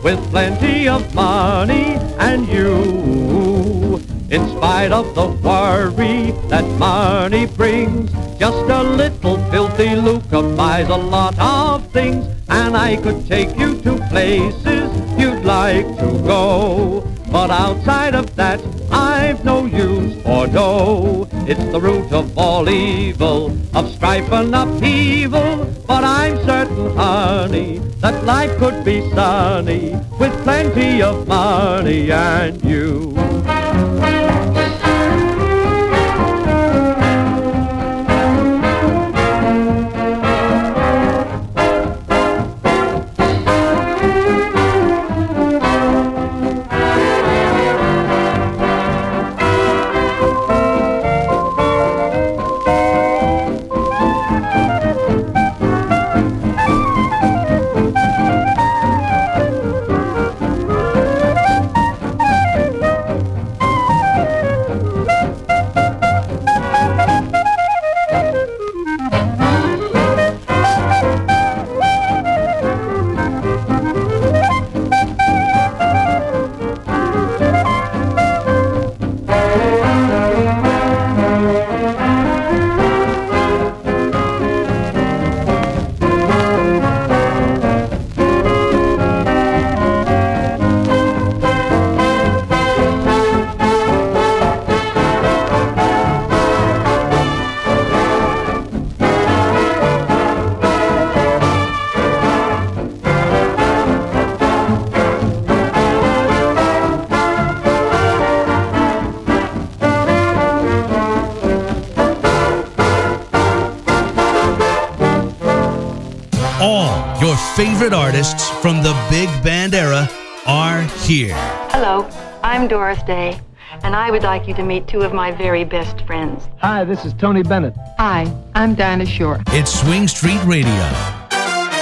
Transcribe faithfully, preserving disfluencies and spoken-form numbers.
with plenty of money and you. In spite of the worry that money brings, just a little filthy lucre buys a lot of things. And I could take you to places you'd like to go, but outside of that, I've no use for dough. It's the root of all evil, of strife and upheaval. But I'm certain, honey, that life could be sunny with plenty of money and you. Your favorite artists from the big band era are here. Hello, I'm Doris Day, and I would like you to meet two of my very best friends. Hi, this is Tony Bennett. Hi, I'm Dinah Shore. It's Swing Street Radio.